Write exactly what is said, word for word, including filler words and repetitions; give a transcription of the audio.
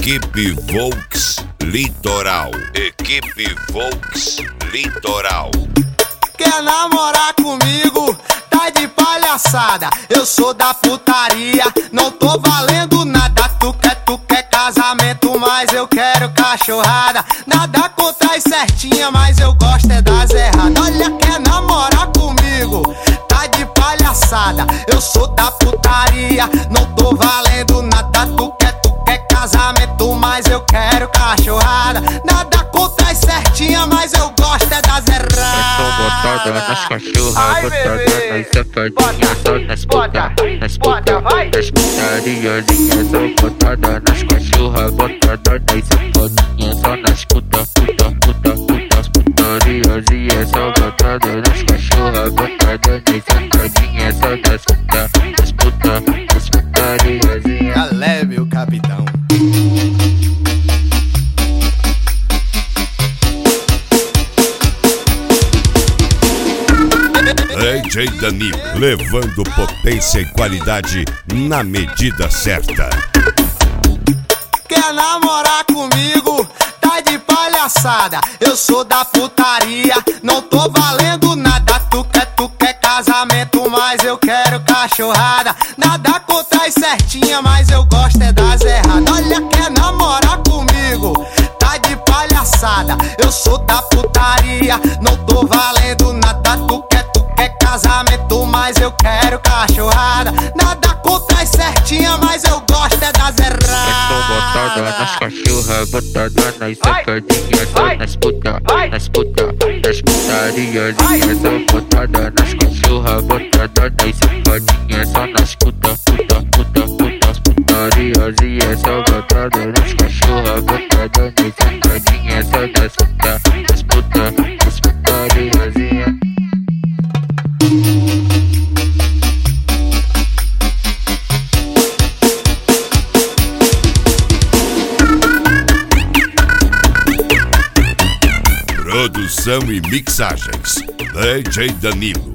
Equipe Volks Litoral. Equipe Volks Litoral. Quer namorar comigo? Tá de palhaçada. Eu sou da putaria, não tô valendo nada. Tu quer, tu quer casamento, mas eu quero cachorrada. Nada contra as certinhas, mas eu gosto é das erradas. Olha, quer namorar comigo? Tá de palhaçada. Eu sou da putaria, não tô valendo nada. Tu quer, tu quer casamento, mas eu quero cachorrada. Nada contra as certinhas, mas eu gosto é das erradas. Eu tô botada nas cachorras, botada nas safadinhas, só nas puta, nas puta, nas putariazinhas. Só botada nas cachorras, botada nas safadinhas, só nas puta, puta, puta, puta, as putariazinhas. Só botada nas cachorras, botada nas safadinhas, só nas puta, nas puta, nas putariazinhas. Galé, meu capitão. D J Danilo, levando potência e qualidade na medida certa. Quer namorar comigo? Tá de palhaçada. Eu sou da putaria, não tô valendo nada. Tu quer, tu quer casamento, mas eu quero cachorrada. Nada contra as certinhas, mas eu gosto é das erradas. Olha, quer namorar comigo? Tá de palhaçada. Eu sou da putaria, não tô valendo nada. Tu quer, tu quer casamento, mas eu quero cachorrada. Nada contra as certinhas, mas eu gosto é das erradas. Eu tô botada nas cachorras, botada nas safadinhas, só nas puta, nas puta, nas putariazinhas. Só botada nas cachorras, botada nas safadinhas, só nas puta, puta, puta, puta, as putariazinhas. Só botada nas cachorras, botada nas safadinhas, só nas puta, nas puta, nas putariazinhas. Produção e mixagens D J Danilo.